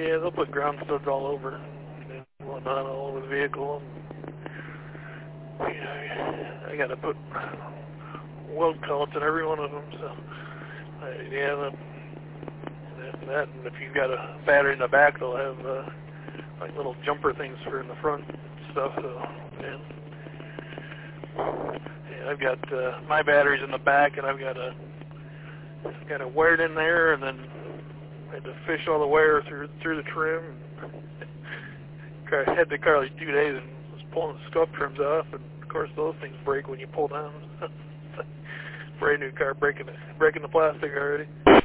Yeah, they'll put ground studs all over and whatnot all over the vehicle. And, yeah, I got to put weld pellets in every one of them. So, yeah, that. And if you've got a battery in the back, they'll have like little jumper things for in the front and stuff. So, yeah, I've got my batteries in the back, and I've got a wired in there, and then I had to fish all the wire through the trim. I had the car like 2 days and was pulling the scuff trims off, and of course those things break when you pull down. Brand new car breaking the plastic already.